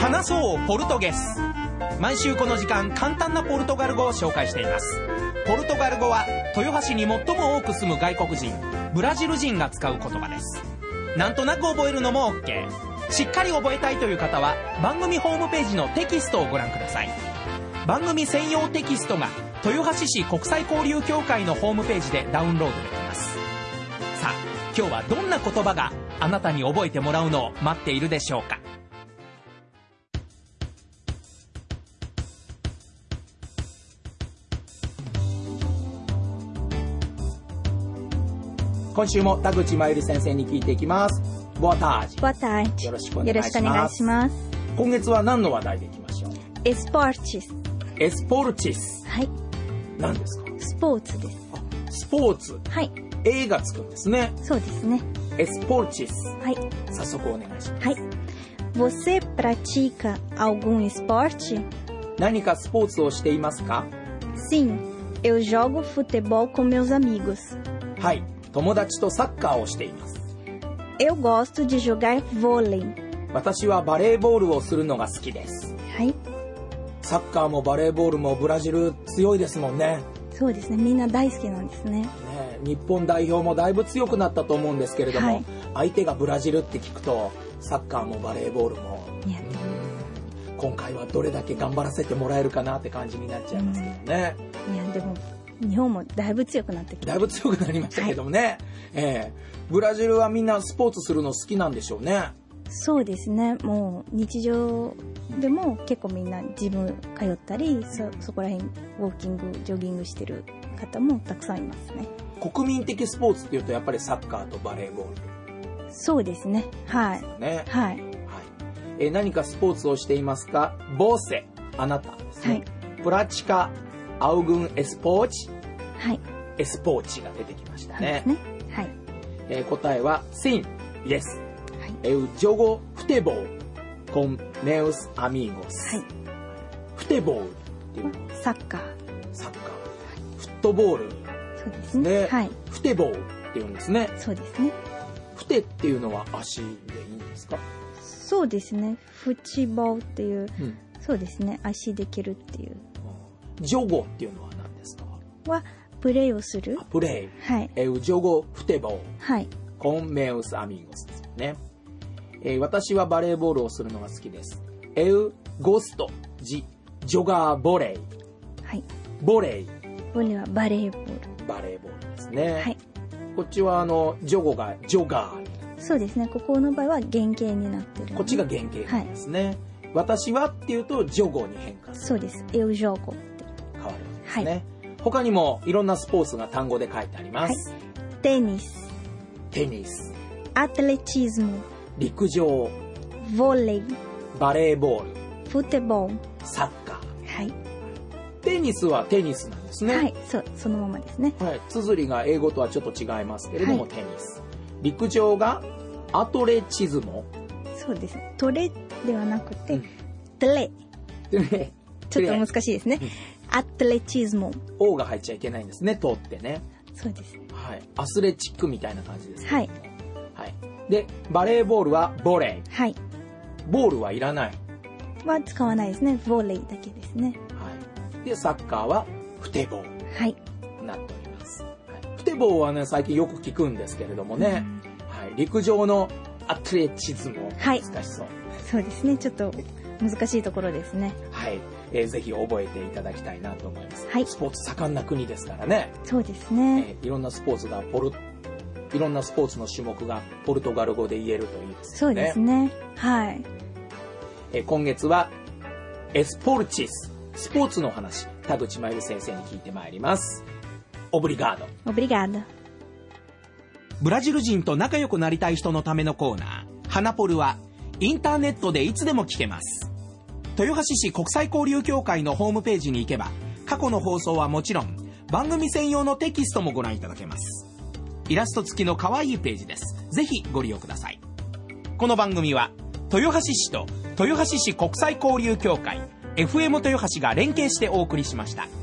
話そうポルトゲス。毎週この時間、簡単なポルトガル語を紹介しています。ポルトガル語は豊橋に最も多く住む外国人、ブラジル人が使う言葉です。なんとなく覚えるのも OK。 しっかり覚えたいという方は番組ホームページのテキストをご覧ください。番組専用テキストが豊橋市国際交流協会のホームページでダウンロードできます。さあ、今日はどんな言葉があなたに覚えてもらうのを待っているでしょうか。今週も田口真由里先生に聞いていきます。Boa tarde。 Boa tarde。 よろしくお願いします。今月は何の話題でいきましょう。 エスポーチス。 エスポルチス。 はい。 何ですか。 スポーツです。 スポーツ。 はい。 A がつくんですね。 そうですね。 エスポルチス。 はい。 早速お願いします。 はい。Você pratica algum esporte？ 何かスポーツをしていますか？ Sim, eu jogo futebol com meus amigos。 はい。友達とサッカーをしています。 Eu gosto de jogar vôlei。 私はバレーボールをするのが好きです。 はい。 サッカーもバレーボールもブラジル強いですもんね。 そうですね。みんな大好きなんですね。 日本代表もだいぶ強くなったと思うんですけれども、 はい、 相手がブラジルって聞くとサッカーもバレーボールも今回はどれだけ頑張らせてもらえるかなって感じになっちゃいますけどね。 いやでも日本もだいぶ強くなってきて、 だいぶ強くなりましたけどもね、はい、ブラジルはみんなスポーツするの好きなんでしょうね。 そうですね。もう日常でも結構みんな自分通ったり、そこら辺ウォーキングジョギングしてる方もたくさんいますね。 国民的スポーツっていうとやっぱりサッカーとバレーボール。 そうですね。はい。 ね。 はい。 はい。何かスポーツをしていますか？ボセ、あなたですね。はい。プラチカ、アウグンエスポーチ。 はい。 エスポーチが出てきましたね。 そうですね。はい。 答えは Sim、Yes。Eu jogo futebol com meus amigos。はい。フテボールっていうのはサッカー。 サッカー。フットボール。 そうですね。はい。 フテボールっていうんですね。 そうですね。 フテっていうのは足でいいんですか？ そうですね。フチボーっていう、そうですね。足で蹴るっていう。 ジョゴっていうのは何ですか？ はプレーをする。 プレー。 はい。 Eu jogo futebol。 はい。 con meus amigos ですね。私はバレーボールをするのが好きです。Eu gosto de jogar vôlei。 はい。 ボレー。 ボレーはバレーボール。 バレーボールですね。 はい。 こっちはジョゴがジョガー。 そうですね。ここの場合は原型になってる。 こっちが原型なんですね。はい、私はっていうとジョゴに変化する。 そうです。Eu jogo って変わるんですね。はい、他にもいろんなスポーツが単語で書いてあります。 はい、テニス。 テニス。 アトレティズム。 陸上。 ボレー。 バレーボール。 フットボール。 サッカー。 はい。 テニスはテニスなんですね。 はい、そのままですね。 はい、綴りが英語とはちょっと違いますけれども、はい、テニス。陸上がアトレチズモ。 そうですね。トレではなくて、トレ。ちょっと難しいですね。アトレチズモ。 O が入っちゃいけないんですね。とってね。 そうです。 はい。アスレチックみたいな感じですね。 はい。 はい。で、バレーボールはボレー。 はい。 ボールはいらない。 は使わないですね。ボレーだけですね。 はい。で、サッカーはフテボール。 はい。 なっております。はい、フテボールはね、最近よく聞くんですけれどもね。はい。陸上のアトレチズム難しそう、はい。 そうですね。ちょっと難しいところですね。 はい。ぜひ覚えていただきたいなと思います。 はい。 スポーツ盛んな国ですからね。 そうですね。 いろんなスポーツの種目がポルトガル語で言えるといいですよね。 そうですね。はい。 今月はエスポルチス、スポーツの話、田口真由里先生に聞いてまいります。オブリガード。 オブリガード。 ブラジル人と仲良くなりたい人のためのコーナー、ハナポルはインターネットでいつでも聞けます。豊橋市国際交流協会のホームページに行けば、過去の放送はもちろん番組専用のテキストもご覧いただけます。イラスト付きの可愛いページです。ぜひご利用ください。この番組は豊橋市と豊橋市国際交流協会 FM 豊橋が連携してお送りしました。